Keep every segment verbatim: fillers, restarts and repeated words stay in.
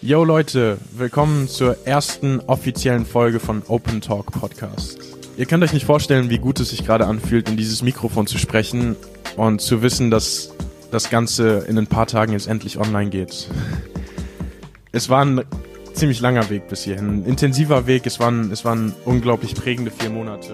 Yo Leute, willkommen zur ersten offiziellen Folge von Open Talk Podcast. Ihr könnt euch nicht vorstellen, wie gut es sich gerade anfühlt, in dieses Mikrofon zu sprechen und zu wissen, dass das Ganze in ein paar Tagen jetzt endlich online geht. Es war ein ziemlich langer Weg bis hierhin, ein intensiver Weg, es waren, es waren unglaublich prägende vier Monate.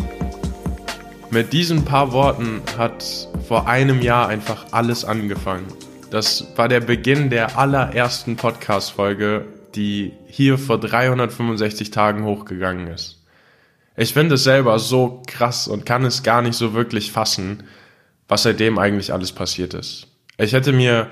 Mit diesen paar Worten hat vor einem Jahr einfach alles angefangen. Das war der Beginn der allerersten Podcast-Folge, die hier vor dreihundertfünfundsechzig Tagen hochgegangen ist. Ich finde es selber so krass und kann es gar nicht so wirklich fassen, was seitdem eigentlich alles passiert ist. Ich hätte mir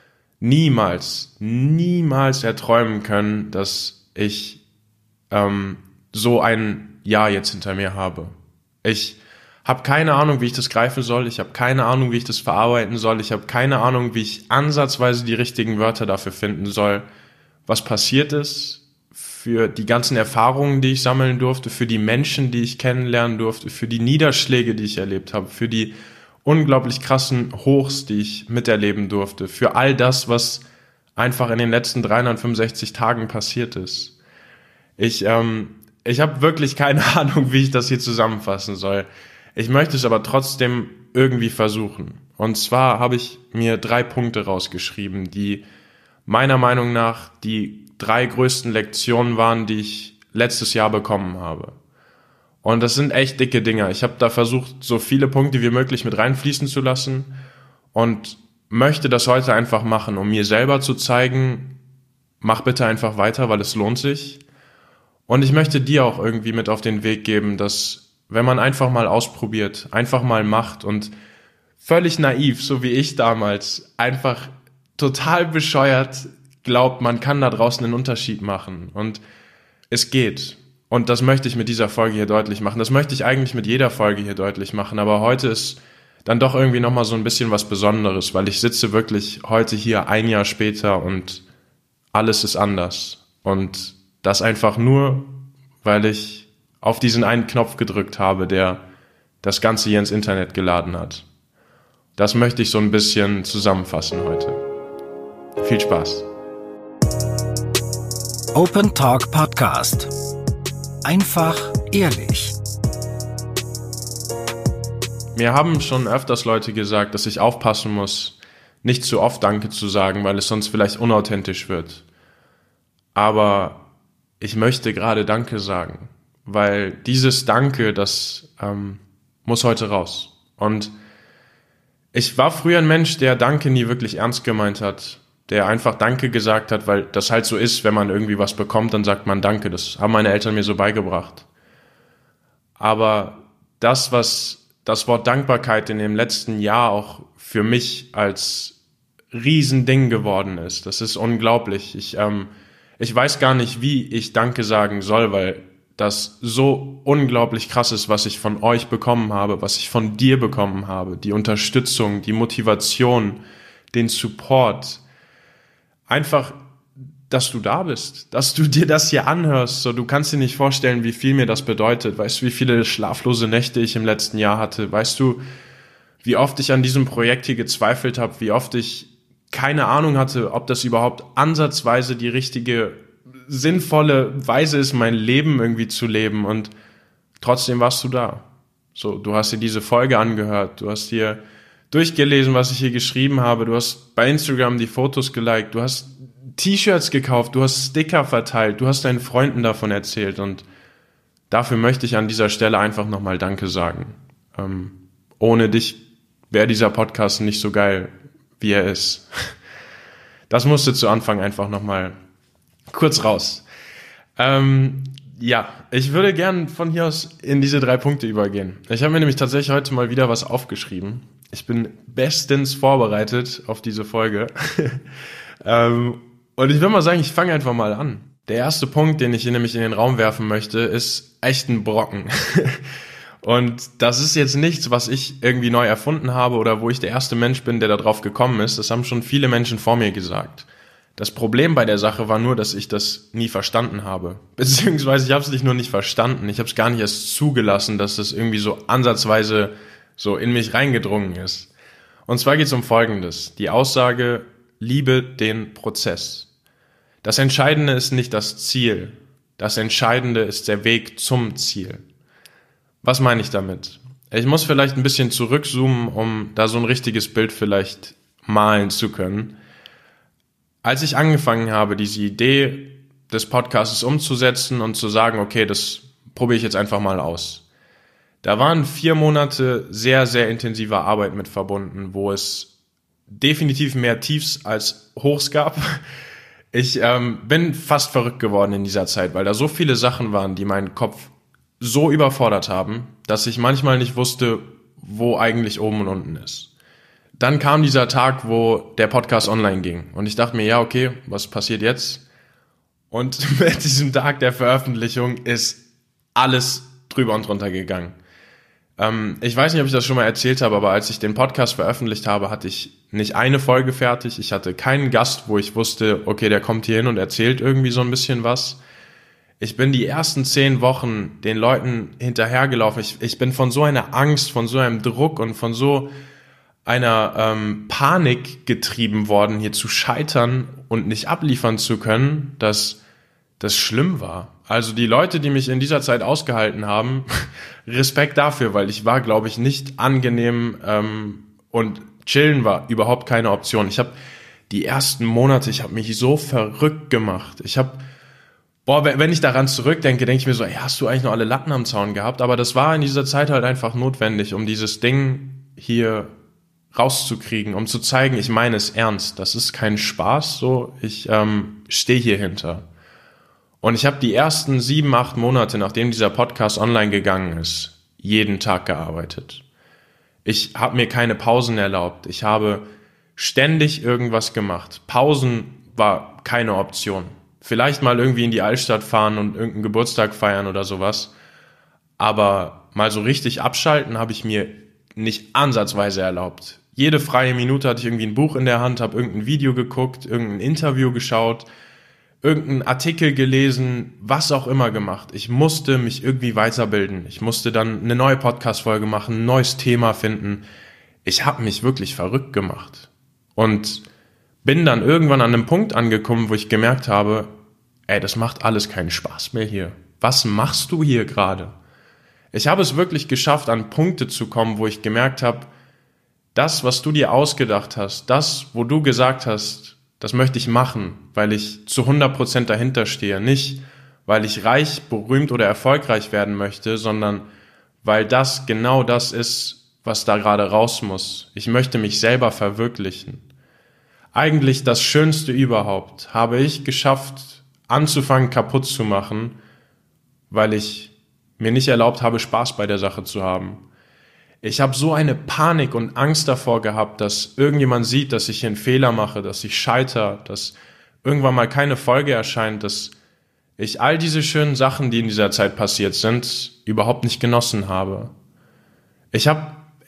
niemals, niemals erträumen können, dass ich ähm, so ein Jahr jetzt hinter mir habe. Ich habe keine Ahnung, wie ich das greifen soll. Ich habe keine Ahnung, wie ich das verarbeiten soll. Ich habe keine Ahnung, wie ich ansatzweise die richtigen Wörter dafür finden soll, was passiert ist, für die ganzen Erfahrungen, die ich sammeln durfte, für die Menschen, die ich kennenlernen durfte, für die Niederschläge, die ich erlebt habe, für die unglaublich krassen Hochs, die ich miterleben durfte, für all das, was einfach in den letzten dreihundertfünfundsechzig Tagen passiert ist. Ich, ähm, ich habe wirklich keine Ahnung, wie ich das hier zusammenfassen soll. Ich möchte es aber trotzdem irgendwie versuchen. Und zwar habe ich mir drei Punkte rausgeschrieben, die meiner Meinung nach die drei größten Lektionen waren, die ich letztes Jahr bekommen habe. Und das sind echt dicke Dinger. Ich habe da versucht, so viele Punkte wie möglich mit reinfließen zu lassen und möchte das heute einfach machen, um mir selber zu zeigen, mach bitte einfach weiter, weil es lohnt sich. Und ich möchte dir auch irgendwie mit auf den Weg geben, dass wenn man einfach mal ausprobiert, einfach mal macht und völlig naiv, so wie ich damals, einfach total bescheuert glaubt, man kann da draußen einen Unterschied machen. Und es geht. Und das möchte ich mit dieser Folge hier deutlich machen. Das möchte ich eigentlich mit jeder Folge hier deutlich machen. Aber heute ist dann doch irgendwie nochmal so ein bisschen was Besonderes, weil ich sitze wirklich heute hier ein Jahr später und alles ist anders. Und das einfach nur, weil ich auf diesen einen Knopf gedrückt habe, der das Ganze hier ins Internet geladen hat. Das möchte ich so ein bisschen zusammenfassen heute. Viel Spaß. Open Talk Podcast. Einfach ehrlich. Mir haben schon öfters Leute gesagt, dass ich aufpassen muss, nicht zu oft Danke zu sagen, weil es sonst vielleicht unauthentisch wird. Aber ich möchte gerade Danke sagen. Weil dieses Danke, das ähm, muss heute raus. Und ich war früher ein Mensch, der Danke nie wirklich ernst gemeint hat, der einfach Danke gesagt hat, weil das halt so ist, wenn man irgendwie was bekommt, dann sagt man Danke. Das haben meine Eltern mir so beigebracht. Aber das, was das Wort Dankbarkeit in dem letzten Jahr auch für mich als Riesending geworden ist, das ist unglaublich. Ich, ähm, ich weiß gar nicht, wie ich Danke sagen soll, weil das so unglaublich krass ist, was ich von euch bekommen habe, was ich von dir bekommen habe, die Unterstützung, die Motivation, den Support, einfach, dass du da bist, dass du dir das hier anhörst, so, du kannst dir nicht vorstellen, wie viel mir das bedeutet, weißt du, wie viele schlaflose Nächte ich im letzten Jahr hatte, weißt du, wie oft ich an diesem Projekt hier gezweifelt habe, wie oft ich keine Ahnung hatte, ob das überhaupt ansatzweise die richtige sinnvolle Weise ist, mein Leben irgendwie zu leben, und trotzdem warst du da. So, du hast dir diese Folge angehört, du hast dir durchgelesen, was ich hier geschrieben habe, du hast bei Instagram die Fotos geliked, du hast T-Shirts gekauft, du hast Sticker verteilt, du hast deinen Freunden davon erzählt, und dafür möchte ich an dieser Stelle einfach nochmal Danke sagen. Ähm, ohne dich wäre dieser Podcast nicht so geil, wie er ist. Das musste zu Anfang einfach nochmal kurz raus. Ähm, ja, ich würde gern von hier aus in diese drei Punkte übergehen. Ich habe mir nämlich tatsächlich heute mal wieder was aufgeschrieben. Ich bin bestens vorbereitet auf diese Folge. ähm, und ich würde mal sagen, ich fange einfach mal an. Der erste Punkt, den ich hier nämlich in den Raum werfen möchte, ist echt ein Brocken. Und das ist jetzt nichts, was ich irgendwie neu erfunden habe oder wo ich der erste Mensch bin, der da drauf gekommen ist. Das haben schon viele Menschen vor mir gesagt. Das Problem bei der Sache war nur, dass ich das nie verstanden habe. Beziehungsweise ich habe es nicht nur nicht verstanden, ich habe es gar nicht erst zugelassen, dass das irgendwie so ansatzweise so in mich reingedrungen ist. Und zwar geht es um Folgendes. Die Aussage, liebe den Prozess. Das Entscheidende ist nicht das Ziel. Das Entscheidende ist der Weg zum Ziel. Was meine ich damit? Ich muss vielleicht ein bisschen zurückzoomen, um da so ein richtiges Bild vielleicht malen zu können. Als ich angefangen habe, diese Idee des Podcasts umzusetzen und zu sagen, okay, das probiere ich jetzt einfach mal aus. Da waren vier Monate sehr, sehr intensiver Arbeit mit verbunden, wo es definitiv mehr Tiefs als Hochs gab. Ich ähm, bin fast verrückt geworden in dieser Zeit, weil da so viele Sachen waren, die meinen Kopf so überfordert haben, dass ich manchmal nicht wusste, wo eigentlich oben und unten ist. Dann kam dieser Tag, wo der Podcast online ging und ich dachte mir, ja, okay, was passiert jetzt? Und mit diesem Tag der Veröffentlichung ist alles drüber und drunter gegangen. Ähm, ich weiß nicht, ob ich das schon mal erzählt habe, aber als ich den Podcast veröffentlicht habe, hatte ich nicht eine Folge fertig. Ich hatte keinen Gast, wo ich wusste, okay, der kommt hier hin und erzählt irgendwie so ein bisschen was. Ich bin die ersten zehn Wochen den Leuten hinterhergelaufen. Ich, ich bin von so einer Angst, von so einem Druck und von so einer ähm, Panik getrieben worden, hier zu scheitern und nicht abliefern zu können, dass das schlimm war. Also die Leute, die mich in dieser Zeit ausgehalten haben, Respekt dafür, weil ich war, glaube ich, nicht angenehm ähm, und chillen war überhaupt keine Option. Ich habe die ersten Monate, ich habe mich so verrückt gemacht. Ich habe, boah, wenn ich daran zurückdenke, denke ich mir so, ey, hast du eigentlich noch alle Latten am Zaun gehabt? Aber das war in dieser Zeit halt einfach notwendig, um dieses Ding hier rauszukriegen, um zu zeigen, ich meine es ernst. Das ist kein Spaß, so, ich ähm, stehe hier hinter. Und ich habe die ersten sieben, acht Monate, nachdem dieser Podcast online gegangen ist, jeden Tag gearbeitet. Ich habe mir keine Pausen erlaubt. Ich habe ständig irgendwas gemacht. Pausen war keine Option. Vielleicht mal irgendwie in die Altstadt fahren und irgendeinen Geburtstag feiern oder sowas. Aber mal so richtig abschalten habe ich mir nicht ansatzweise erlaubt. Jede freie Minute hatte ich irgendwie ein Buch in der Hand, habe irgendein Video geguckt, irgendein Interview geschaut, irgendeinen Artikel gelesen, was auch immer gemacht. Ich musste mich irgendwie weiterbilden. Ich musste dann eine neue Podcast-Folge machen, ein neues Thema finden. Ich habe mich wirklich verrückt gemacht. Und bin dann irgendwann an einem Punkt angekommen, wo ich gemerkt habe, ey, das macht alles keinen Spaß mehr hier. Was machst du hier gerade? Ich habe es wirklich geschafft, an Punkte zu kommen, wo ich gemerkt habe, das, was du dir ausgedacht hast, das, wo du gesagt hast, das möchte ich machen, weil ich zu hundert Prozent dahinter stehe. Nicht, weil ich reich, berühmt oder erfolgreich werden möchte, sondern weil das genau das ist, was da gerade raus muss. Ich möchte mich selber verwirklichen. Eigentlich das Schönste überhaupt habe ich geschafft, anzufangen kaputt zu machen, weil ich mir nicht erlaubt habe, Spaß bei der Sache zu haben. Ich habe so eine Panik und Angst davor gehabt, dass irgendjemand sieht, dass ich hier einen Fehler mache, dass ich scheitere, dass irgendwann mal keine Folge erscheint, dass ich all diese schönen Sachen, die in dieser Zeit passiert sind, überhaupt nicht genossen habe. Ich habe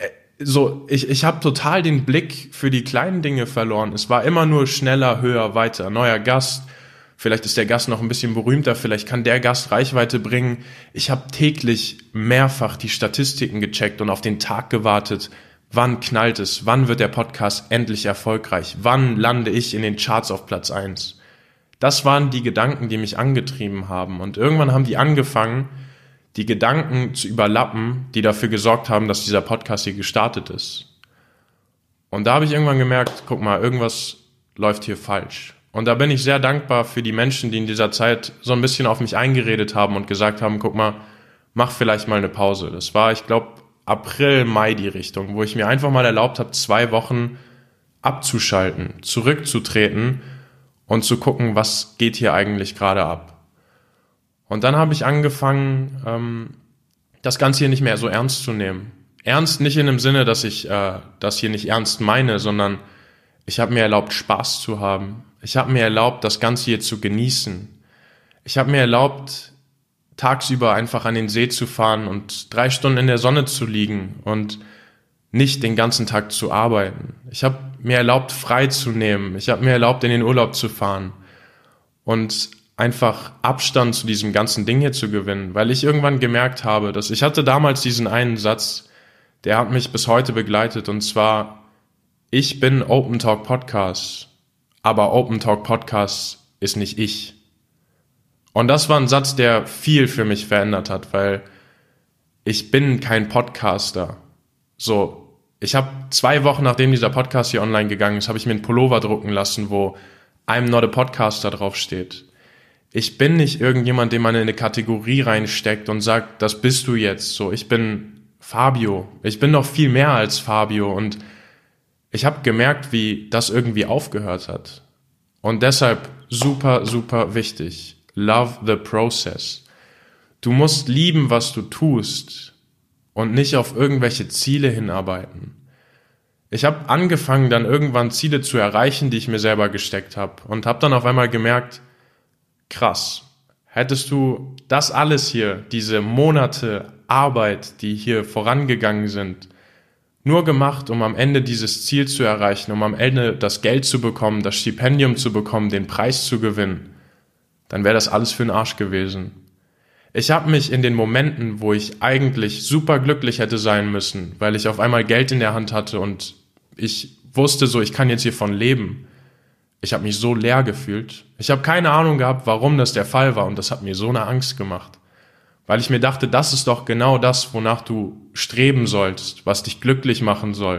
so, ich, ich habe total den Blick für die kleinen Dinge verloren. Es war immer nur schneller, höher, weiter, neuer Gast. Vielleicht ist der Gast noch ein bisschen berühmter, vielleicht kann der Gast Reichweite bringen. Ich habe täglich mehrfach die Statistiken gecheckt und auf den Tag gewartet, wann knallt es, wann wird der Podcast endlich erfolgreich, wann lande ich in den Charts auf Platz eins. Das waren die Gedanken, die mich angetrieben haben. Und irgendwann haben die angefangen, die Gedanken zu überlappen, die dafür gesorgt haben, dass dieser Podcast hier gestartet ist. Und da habe ich irgendwann gemerkt, guck mal, irgendwas läuft hier falsch. Und da bin ich sehr dankbar für die Menschen, die in dieser Zeit so ein bisschen auf mich eingeredet haben und gesagt haben, guck mal, mach vielleicht mal eine Pause. Das war, ich glaube, April, Mai die Richtung, wo ich mir einfach mal erlaubt habe, zwei Wochen abzuschalten, zurückzutreten und zu gucken, was geht hier eigentlich gerade ab. Und dann habe ich angefangen, ähm, das Ganze hier nicht mehr so ernst zu nehmen. Ernst nicht in dem Sinne, dass ich äh, das hier nicht ernst meine, sondern ich habe mir erlaubt, Spaß zu haben. Ich habe mir erlaubt, das Ganze hier zu genießen. Ich habe mir erlaubt, tagsüber einfach an den See zu fahren und drei Stunden in der Sonne zu liegen und nicht den ganzen Tag zu arbeiten. Ich habe mir erlaubt, frei zu nehmen. Ich habe mir erlaubt, in den Urlaub zu fahren und einfach Abstand zu diesem ganzen Ding hier zu gewinnen, weil ich irgendwann gemerkt habe, dass ich hatte damals diesen einen Satz, der hat mich bis heute begleitet, und zwar: Ich bin Open Talk Podcast, aber Open Talk Podcasts ist nicht ich. Und das war ein Satz, der viel für mich verändert hat, weil ich bin kein Podcaster. So, ich habe zwei Wochen, nachdem dieser Podcast hier online gegangen ist, habe ich mir einen Pullover drucken lassen, wo I'm not a Podcaster draufsteht. Ich bin nicht irgendjemand, den man in eine Kategorie reinsteckt und sagt, das bist du jetzt. So, ich bin Fabio. Ich bin noch viel mehr als Fabio und ich habe gemerkt, wie das irgendwie aufgehört hat. Und deshalb super, super wichtig. Love the process. Du musst lieben, was du tust und nicht auf irgendwelche Ziele hinarbeiten. Ich habe angefangen, dann irgendwann Ziele zu erreichen, die ich mir selber gesteckt habe und habe dann auf einmal gemerkt, krass, hättest du das alles hier, diese Monate Arbeit, die hier vorangegangen sind, nur gemacht, um am Ende dieses Ziel zu erreichen, um am Ende das Geld zu bekommen, das Stipendium zu bekommen, den Preis zu gewinnen, dann wäre das alles für den Arsch gewesen. Ich habe mich in den Momenten, wo ich eigentlich super glücklich hätte sein müssen, weil ich auf einmal Geld in der Hand hatte und ich wusste so, ich kann jetzt hiervon leben. Ich habe mich so leer gefühlt. Ich habe keine Ahnung gehabt, warum das der Fall war und das hat mir so eine Angst gemacht. Weil ich mir dachte, das ist doch genau das, wonach du streben sollst, was dich glücklich machen soll.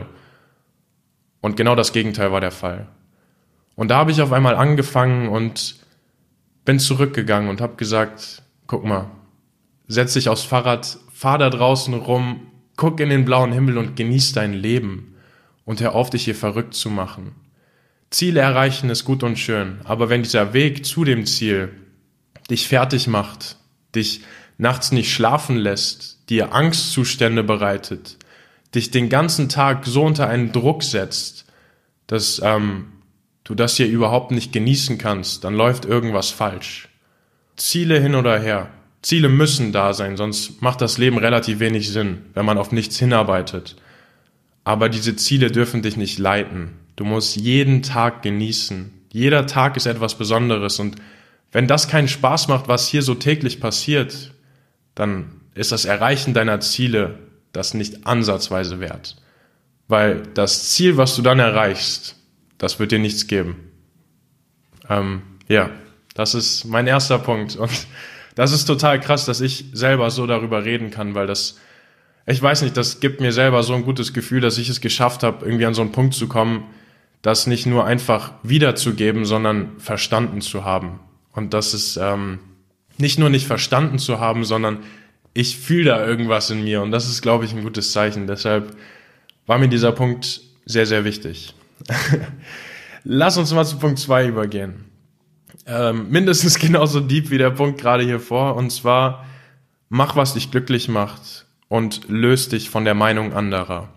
Und genau das Gegenteil war der Fall. Und da habe ich auf einmal angefangen und bin zurückgegangen und habe gesagt, guck mal, setz dich aufs Fahrrad, fahr da draußen rum, guck in den blauen Himmel und genieß dein Leben und hör auf, dich hier verrückt zu machen. Ziele erreichen ist gut und schön, aber wenn dieser Weg zu dem Ziel dich fertig macht, dich nachts nicht schlafen lässt, dir Angstzustände bereitet, dich den ganzen Tag so unter einen Druck setzt, dass ähm, du das hier überhaupt nicht genießen kannst, dann läuft irgendwas falsch. Ziele hin oder her. Ziele müssen da sein, sonst macht das Leben relativ wenig Sinn, wenn man auf nichts hinarbeitet. Aber diese Ziele dürfen dich nicht leiten. Du musst jeden Tag genießen. Jeder Tag ist etwas Besonderes und wenn das keinen Spaß macht, was hier so täglich passiert, dann ist das Erreichen deiner Ziele das nicht ansatzweise wert. Weil das Ziel, was du dann erreichst, das wird dir nichts geben. Ähm, ja, das ist mein erster Punkt. Und das ist total krass, dass ich selber so darüber reden kann, weil das, ich weiß nicht, das gibt mir selber so ein gutes Gefühl, dass ich es geschafft habe, irgendwie an so einen Punkt zu kommen, das nicht nur einfach wiederzugeben, sondern verstanden zu haben. Und das ist ähm, nicht nur nicht verstanden zu haben, sondern ich fühle da irgendwas in mir. Und das ist, glaube ich, ein gutes Zeichen. Deshalb war mir dieser Punkt sehr, sehr wichtig. Lass uns mal zu Punkt zwei übergehen. Ähm, mindestens genauso deep wie der Punkt gerade hier vor. Und zwar, mach, was dich glücklich macht und löst dich von der Meinung anderer.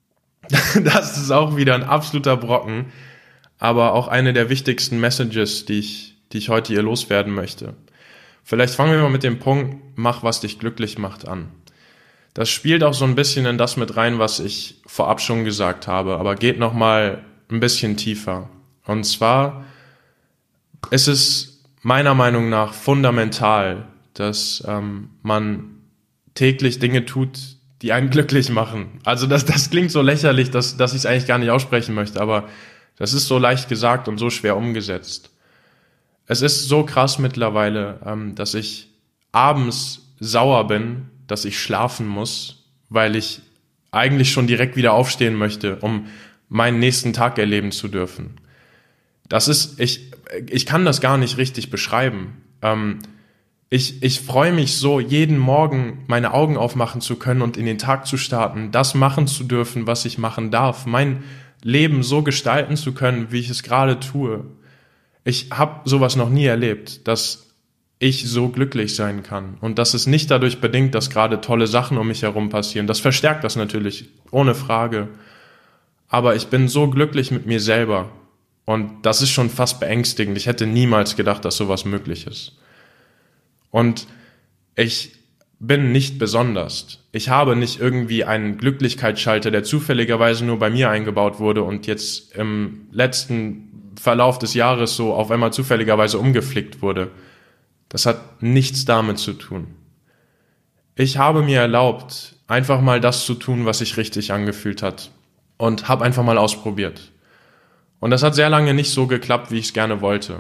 Das ist auch wieder ein absoluter Brocken, aber auch eine der wichtigsten Messages, die ich, die ich heute hier loswerden möchte. Vielleicht fangen wir mal mit dem Punkt, mach, was dich glücklich macht an. Das spielt auch so ein bisschen in das mit rein, was ich vorab schon gesagt habe, aber geht nochmal ein bisschen tiefer. Und zwar ist es meiner Meinung nach fundamental, dass ähm, man täglich Dinge tut, die einen glücklich machen. Also das, das klingt so lächerlich, dass, dass ich es eigentlich gar nicht aussprechen möchte, aber das ist so leicht gesagt und so schwer umgesetzt. Es ist so krass mittlerweile, ähm, dass ich abends sauer bin, dass ich schlafen muss, weil ich eigentlich schon direkt wieder aufstehen möchte, um meinen nächsten Tag erleben zu dürfen. Das ist, ich, ich kann das gar nicht richtig beschreiben. Ähm, ich, ich freue mich so, jeden Morgen meine Augen aufmachen zu können und in den Tag zu starten, das machen zu dürfen, was ich machen darf, mein Leben so gestalten zu können, wie ich es gerade tue. Ich habe sowas noch nie erlebt, dass ich so glücklich sein kann. Und das ist nicht dadurch bedingt, dass gerade tolle Sachen um mich herum passieren. Das verstärkt das natürlich, ohne Frage. Aber ich bin so glücklich mit mir selber. Und das ist schon fast beängstigend. Ich hätte niemals gedacht, dass sowas möglich ist. Und ich bin nicht besonders. Ich habe nicht irgendwie einen Glücklichkeitsschalter, der zufälligerweise nur bei mir eingebaut wurde und jetzt im letzten Verlauf des Jahres so auf einmal zufälligerweise umgeflickt wurde. Das hat nichts damit zu tun. Ich habe mir erlaubt, einfach mal das zu tun, was sich richtig angefühlt hat und habe einfach mal ausprobiert. Und das hat sehr lange nicht so geklappt, wie ich es gerne wollte.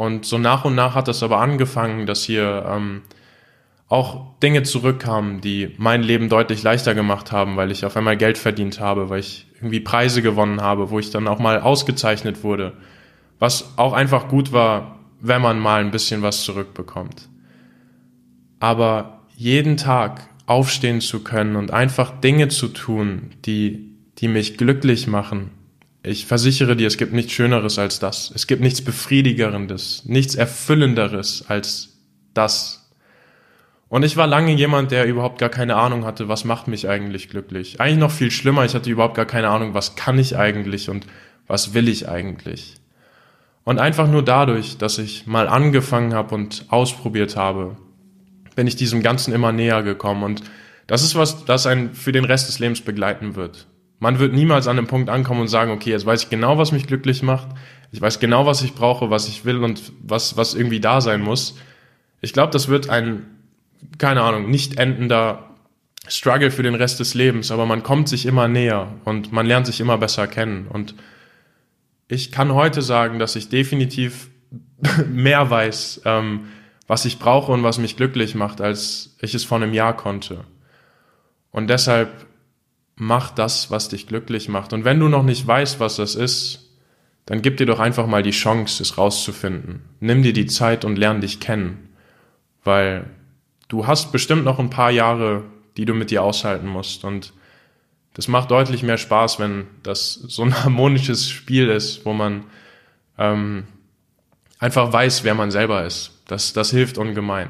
Und so nach und nach hat das aber angefangen, dass hier ähm, auch Dinge zurückkamen, die mein Leben deutlich leichter gemacht haben, weil ich auf einmal Geld verdient habe, weil ich irgendwie Preise gewonnen habe, wo ich dann auch mal ausgezeichnet wurde, was auch einfach gut war, wenn man mal ein bisschen was zurückbekommt. Aber jeden Tag aufstehen zu können und einfach Dinge zu tun, die, die mich glücklich machen. Ich versichere dir, es gibt nichts Schöneres als das. Es gibt nichts Befriedigerendes, nichts Erfüllenderes als das. Und ich war lange jemand, der überhaupt gar keine Ahnung hatte, was macht mich eigentlich glücklich. Eigentlich noch viel schlimmer, ich hatte überhaupt gar keine Ahnung, was kann ich eigentlich und was will ich eigentlich. Und einfach nur dadurch, dass ich mal angefangen habe und ausprobiert habe, bin ich diesem Ganzen immer näher gekommen. Und das ist was, das einen für den Rest des Lebens begleiten wird. Man wird niemals an einem Punkt ankommen und sagen, okay, jetzt weiß ich genau, was mich glücklich macht. Ich weiß genau, was ich brauche, was ich will und was, was irgendwie da sein muss. Ich glaube, das wird ein, keine Ahnung, nicht endender Struggle für den Rest des Lebens, aber man kommt sich immer näher und man lernt sich immer besser kennen. Und ich kann heute sagen, dass ich definitiv mehr weiß, ähm, was ich brauche und was mich glücklich macht, als ich es vor einem Jahr konnte. Und deshalb mach das, was dich glücklich macht. Und wenn du noch nicht weißt, was das ist, dann gib dir doch einfach mal die Chance, es rauszufinden. Nimm dir die Zeit und lern dich kennen. Weil du hast bestimmt noch ein paar Jahre, die du mit dir aushalten musst. Und das macht deutlich mehr Spaß, wenn das so ein harmonisches Spiel ist, wo man ähm, einfach weiß, wer man selber ist. Das, das hilft ungemein.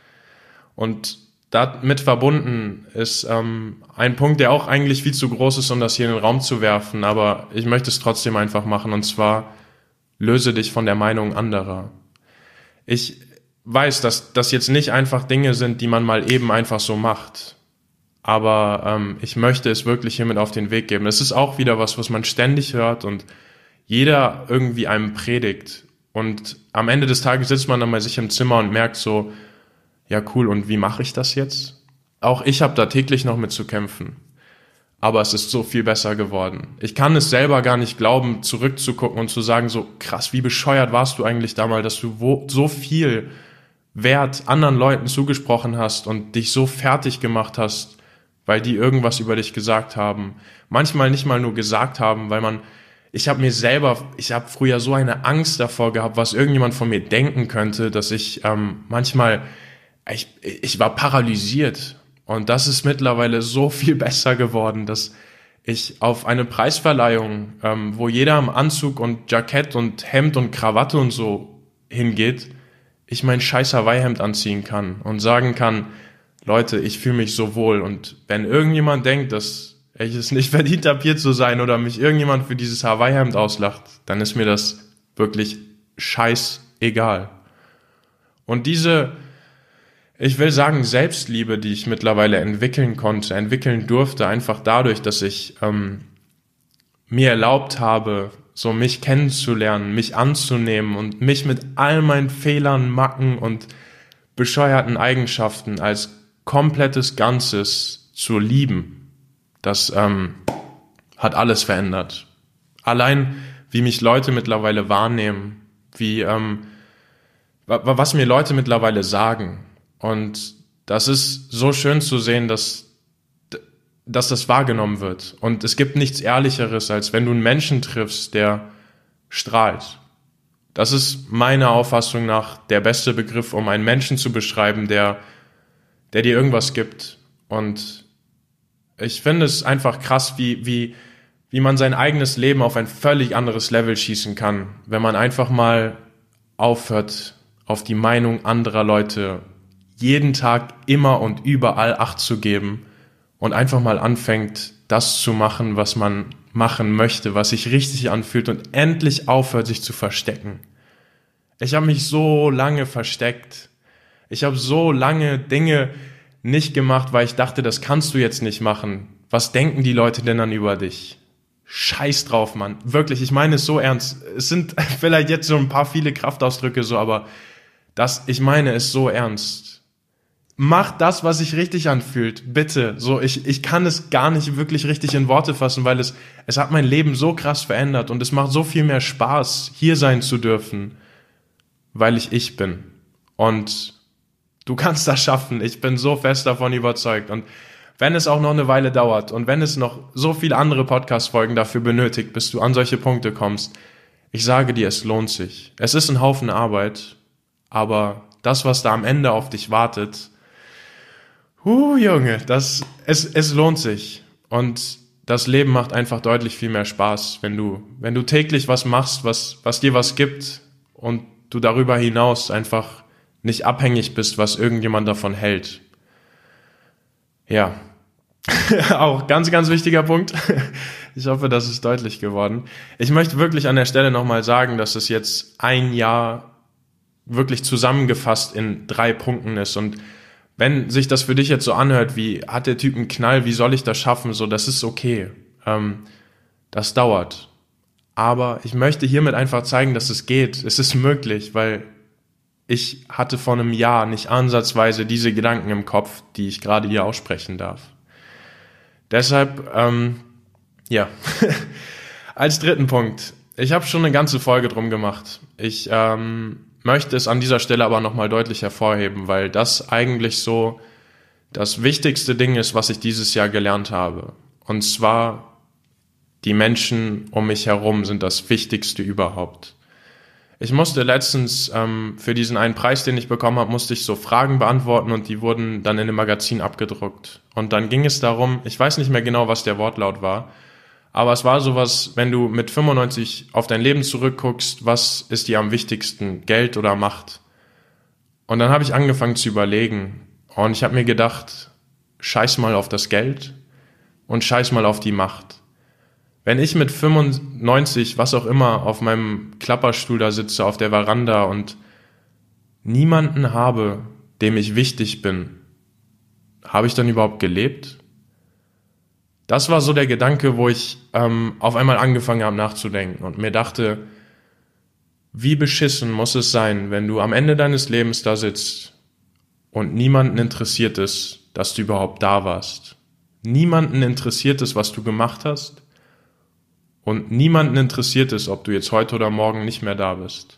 Und damit verbunden ist ähm, ein Punkt, der auch eigentlich viel zu groß ist, um das hier in den Raum zu werfen, aber ich möchte es trotzdem einfach machen, und zwar: löse dich von der Meinung anderer. Ich weiß, dass das jetzt nicht einfach Dinge sind, die man mal eben einfach so macht, aber ähm, ich möchte es wirklich hiermit auf den Weg geben. Es ist auch wieder was, was man ständig hört und jeder irgendwie einem predigt, und am Ende des Tages sitzt man dann bei sich im Zimmer und merkt so, ja cool, und wie mache ich das jetzt? Auch ich habe da täglich noch mit zu kämpfen. Aber es ist so viel besser geworden. Ich kann es selber gar nicht glauben, zurückzugucken und zu sagen, so krass, wie bescheuert warst du eigentlich damals, dass du wo, so viel Wert anderen Leuten zugesprochen hast und dich so fertig gemacht hast, weil die irgendwas über dich gesagt haben. Manchmal nicht mal nur gesagt haben, weil man... Ich habe mir selber, ich habe früher so eine Angst davor gehabt, was irgendjemand von mir denken könnte, dass ich ähm, manchmal... Ich, ich war paralysiert, und das ist mittlerweile so viel besser geworden, dass ich auf eine Preisverleihung, ähm, wo jeder im Anzug und Jackett und Hemd und Krawatte und so hingeht, ich mein scheiß Hawaii-Hemd anziehen kann und sagen kann, Leute, ich fühle mich so wohl, und wenn irgendjemand denkt, dass ich es nicht verdient habe, hier zu sein, oder mich irgendjemand für dieses Hawaii-Hemd auslacht, dann ist mir das wirklich scheißegal. Und diese... Ich will sagen, Selbstliebe, die ich mittlerweile entwickeln konnte, entwickeln durfte, einfach dadurch, dass ich ähm, mir erlaubt habe, so mich kennenzulernen, mich anzunehmen und mich mit all meinen Fehlern, Macken und bescheuerten Eigenschaften als komplettes Ganzes zu lieben. Das ähm, hat alles verändert. Allein, wie mich Leute mittlerweile wahrnehmen, wie ähm, was mir Leute mittlerweile sagen. Und das ist so schön zu sehen, dass, dass das wahrgenommen wird. Und es gibt nichts Ehrlicheres, als wenn du einen Menschen triffst, der strahlt. Das ist meiner Auffassung nach der beste Begriff, um einen Menschen zu beschreiben, der, der dir irgendwas gibt. Und ich finde es einfach krass, wie, wie, wie man sein eigenes Leben auf ein völlig anderes Level schießen kann, wenn man einfach mal aufhört, auf die Meinung anderer Leute jeden Tag immer und überall Acht zu geben und einfach mal anfängt, das zu machen, was man machen möchte, was sich richtig anfühlt, und endlich aufhört, sich zu verstecken. Ich habe mich so lange versteckt. Ich habe so lange Dinge nicht gemacht, weil ich dachte, das kannst du jetzt nicht machen. Was denken die Leute denn dann über dich? Scheiß drauf, Mann. Wirklich, ich meine es so ernst. Es sind vielleicht jetzt so ein paar viele Kraftausdrücke so, aber das, ich meine es so ernst. Mach das, was sich richtig anfühlt, bitte. So, ich, ich kann es gar nicht wirklich richtig in Worte fassen, weil es, es hat mein Leben so krass verändert, und es macht so viel mehr Spaß, hier sein zu dürfen. weil ich ich bin. Und du kannst das schaffen. Ich bin so fest davon überzeugt. Und wenn es auch noch eine Weile dauert und wenn es noch so viele andere Podcast-Folgen dafür benötigt, bis du an solche Punkte kommst, ich sage dir, es lohnt sich. Es ist ein Haufen Arbeit, aber das, was da am Ende auf dich wartet, huh, Junge, das, es, es lohnt sich. Und das Leben macht einfach deutlich viel mehr Spaß, wenn du, wenn du täglich was machst, was, was dir was gibt und du darüber hinaus einfach nicht abhängig bist, was irgendjemand davon hält. Ja, auch ganz, ganz wichtiger Punkt. Ich hoffe, das ist deutlich geworden. Ich möchte wirklich an der Stelle nochmal sagen, dass es jetzt ein Jahr wirklich zusammengefasst in drei Punkten ist. Und wenn sich das für dich jetzt so anhört, wie hat der Typ einen Knall, wie soll ich das schaffen, so, das ist okay. Ähm, das dauert. Aber ich möchte hiermit einfach zeigen, dass es geht. Es ist möglich, weil ich hatte vor einem Jahr nicht ansatzweise diese Gedanken im Kopf, die ich gerade hier aussprechen darf. Deshalb, ähm, ja, als dritten Punkt. Ich habe schon eine ganze Folge drum gemacht. Ich ähm, möchte es an dieser Stelle aber nochmal deutlich hervorheben, weil das eigentlich so das wichtigste Ding ist, was ich dieses Jahr gelernt habe. Und zwar, die Menschen um mich herum sind das Wichtigste überhaupt. Ich musste letztens ähm, für diesen einen Preis, den ich bekommen habe, musste ich so Fragen beantworten und die wurden dann in einem Magazin abgedruckt. Und dann ging es darum, ich weiß nicht mehr genau, was der Wortlaut war, aber es war sowas, wenn du mit fünfundneunzig auf dein Leben zurückguckst, was ist dir am wichtigsten, Geld oder Macht? Und dann habe ich angefangen zu überlegen und ich habe mir gedacht, scheiß mal auf das Geld und scheiß mal auf die Macht. Wenn ich mit fünfundneunzig, was auch immer, auf meinem Klapperstuhl da sitze, auf der Veranda und niemanden habe, dem ich wichtig bin, habe ich dann überhaupt gelebt? Das war so der Gedanke, wo ich ähm, auf einmal angefangen habe nachzudenken und mir dachte, wie beschissen muss es sein, wenn du am Ende deines Lebens da sitzt und niemanden interessiert ist, dass du überhaupt da warst. Niemanden interessiert ist, was du gemacht hast. Und niemanden interessiert es, ob du jetzt heute oder morgen nicht mehr da bist.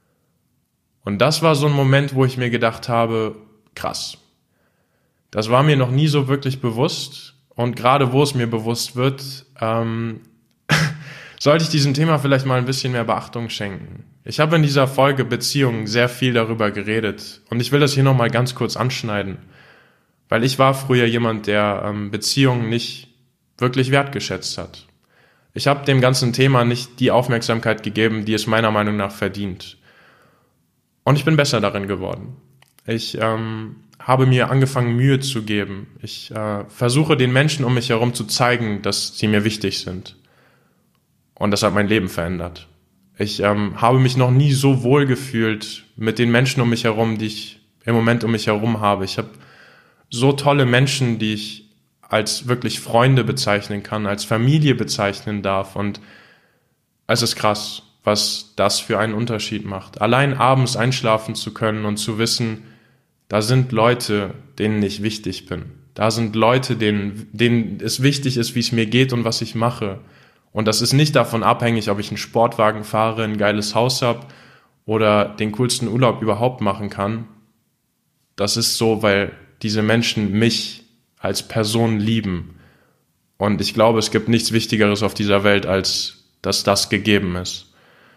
Und das war so ein Moment, wo ich mir gedacht habe, krass. Das war mir noch nie so wirklich bewusst. Und gerade wo es mir bewusst wird, ähm, sollte ich diesem Thema vielleicht mal ein bisschen mehr Beachtung schenken. Ich habe in dieser Folge Beziehungen sehr viel darüber geredet. Und ich will das hier nochmal ganz kurz anschneiden. Weil ich war früher jemand, der ähm, Beziehungen nicht wirklich wertgeschätzt hat. Ich habe dem ganzen Thema nicht die Aufmerksamkeit gegeben, die es meiner Meinung nach verdient. Und ich bin besser darin geworden. Ich ähm, habe mir angefangen, Mühe zu geben. Ich äh, versuche den Menschen um mich herum zu zeigen, dass sie mir wichtig sind. Und das hat mein Leben verändert. Ich ähm, habe mich noch nie so wohl gefühlt mit den Menschen um mich herum, die ich im Moment um mich herum habe. Ich habe so tolle Menschen, die ich als wirklich Freunde bezeichnen kann, als Familie bezeichnen darf. Und es ist krass, was das für einen Unterschied macht. Allein abends einschlafen zu können und zu wissen, da sind Leute, denen ich wichtig bin. Da sind Leute, denen, denen es wichtig ist, wie es mir geht und was ich mache. Und das ist nicht davon abhängig, ob ich einen Sportwagen fahre, ein geiles Haus habe oder den coolsten Urlaub überhaupt machen kann. Das ist so, weil diese Menschen mich als Person lieben. Und ich glaube, es gibt nichts Wichtigeres auf dieser Welt, als dass das gegeben ist.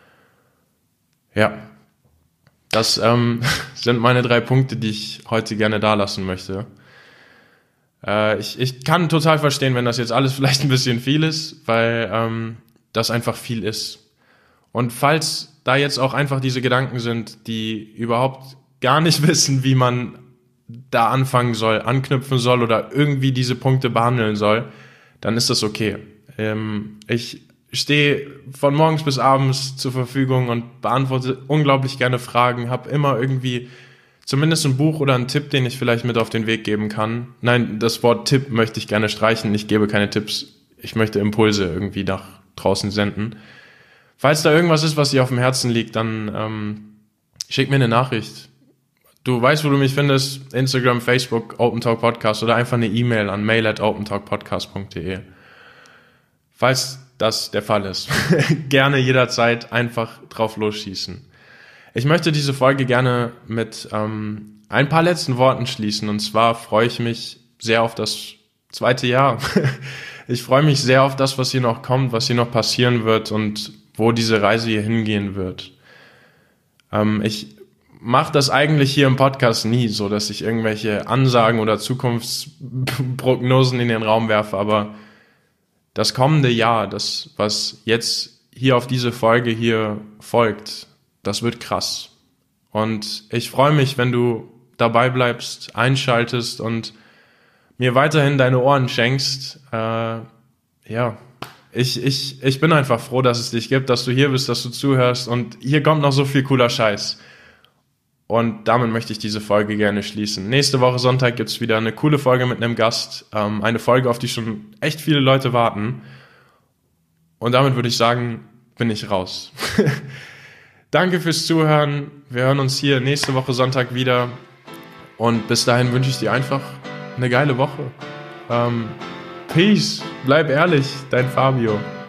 Ja, das ähm, sind meine drei Punkte, die ich heute gerne da lassen möchte. Äh, ich, ich kann total verstehen, wenn das jetzt alles vielleicht ein bisschen viel ist, weil ähm, das einfach viel ist. Und falls da jetzt auch einfach diese Gedanken sind, die überhaupt gar nicht wissen, wie man da anfangen soll, anknüpfen soll oder irgendwie diese Punkte behandeln soll, dann ist das okay. Ähm, ich stehe von morgens bis abends zur Verfügung und beantworte unglaublich gerne Fragen, habe immer irgendwie zumindest ein Buch oder einen Tipp, den ich vielleicht mit auf den Weg geben kann. Nein, das Wort Tipp möchte ich gerne streichen. Ich gebe keine Tipps. Ich möchte Impulse irgendwie nach draußen senden. Falls da irgendwas ist, was dir auf dem Herzen liegt, dann ähm, schick mir eine Nachricht. Du weißt, wo du mich findest. Instagram, Facebook, Open Talk Podcast oder einfach eine E-Mail an mail at opentalkpodcast punkt de. Falls das der Fall ist, gerne jederzeit einfach drauf losschießen. Ich möchte diese Folge gerne mit ähm, ein paar letzten Worten schließen. Und zwar freue ich mich sehr auf das zweite Jahr. Ich freue mich sehr auf das, was hier noch kommt, was hier noch passieren wird und wo diese Reise hier hingehen wird. Ähm, ich mache das eigentlich hier im Podcast nie, so dass ich irgendwelche Ansagen oder Zukunftsprognosen in den Raum werfe, aber das kommende Jahr, das, was jetzt hier auf diese Folge hier folgt, das wird krass. Und ich freue mich, wenn du dabei bleibst, einschaltest und mir weiterhin deine Ohren schenkst. Äh, ja, ich, ich, ich bin einfach froh, dass es dich gibt, dass du hier bist, dass du zuhörst. Und hier kommt noch so viel cooler Scheiß. Und damit möchte ich diese Folge gerne schließen. Nächste Woche Sonntag gibt's wieder eine coole Folge mit einem Gast. Ähm, eine Folge, auf die schon echt viele Leute warten. Und damit würde ich sagen, bin ich raus. Danke fürs Zuhören. Wir hören uns hier nächste Woche Sonntag wieder. Und bis dahin wünsche ich dir einfach eine geile Woche. Ähm, Peace. Bleib ehrlich, dein Fabio.